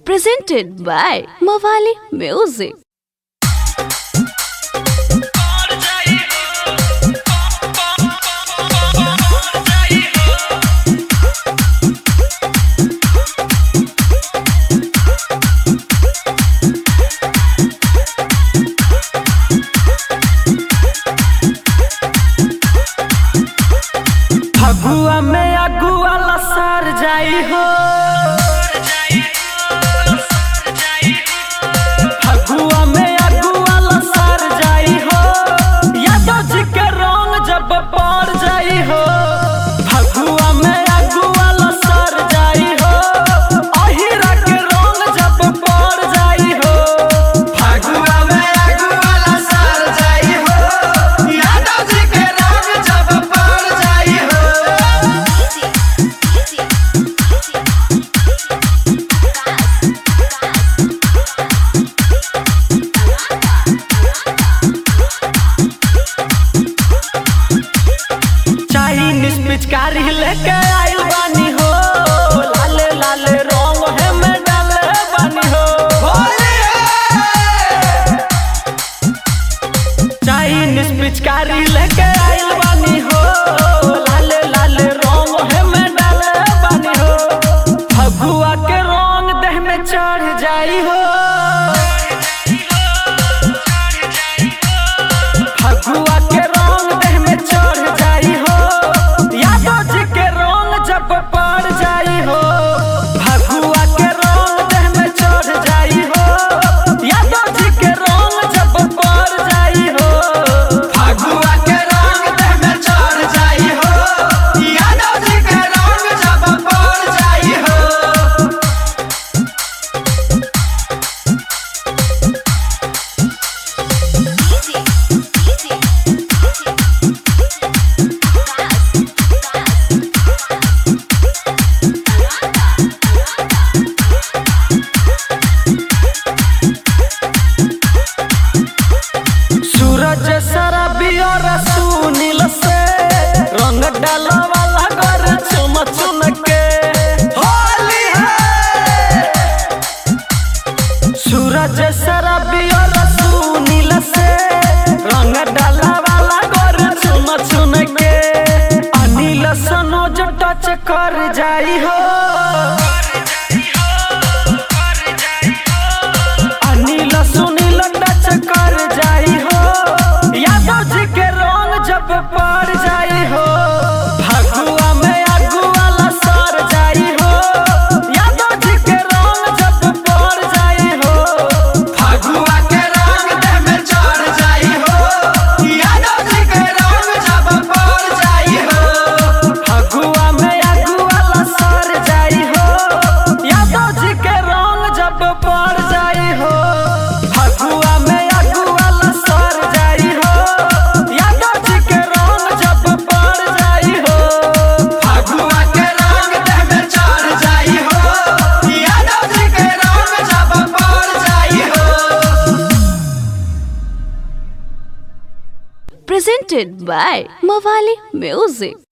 Presented by Mawali Music. Phagua में अगुआ लसार जाई हो, फगुआ में अगुआ लसार जाई हो, यादव जी के रंग जब पड़ जाई हो। फगुआ में अगुआ लसार जाई हो, अहिरा के रंग जब पड़ जाई हो। फगुआ में अगुआ लसार जाई हो, यादव जी के रंग जब पड़ जाई हो। चाइनीज पिचकारी लेके आइल बानी हो, लाले लाले रंग है में डाले बानी हो। चाइनीज पिचकारी लेके आइल बानी हो, लाले लाले रंग है में डाले बानी हो। फगुआ के रंग देह में चढ़ जाई हो, फगुआ के रंग देह में चढ़ जाई हो। यादव जी के रंग जब पड़ जाई हो, फगुआ के रंग देह में चढ़ जाई हो। यादव जी के रंग जब पड़ जाई हो, फगुआ के रंग देह में चढ़ जाई हो। यादव जी के रंग जब पड़ जाई हो। सूरज शराबी और सुनील से रंग डाला वाला घर चुम चुम के होली है। सूरज शराबी और सुनील से रंग डाला वाला घर चुम चुम के। अनिल सनोज टच कर जाई हो, अनिल सुनील टच कर जाई हो। यादव जी के रंग जब पड़ जाई हो, फगुआ में अगुआ लसार जाई हो। यादव जी के रंग जब पड़ जाई हो, फगुआ के रंग देह में चढ़ जाई हो। यादव जी के रंग जब पड़ जाई हो, फगुआ में अगुआ लसार जाई हो। यादव जी के रंग जब पड़ जाई हो, फगुआ में अगुआ लसार जाई हो। यादव जी के रंग जब पड़ जाई हो, फगुआ के रंग देह में चढ़ जाई हो। यादव जी के रंग जब पड़ जाई हो। Presented by Mawali Music.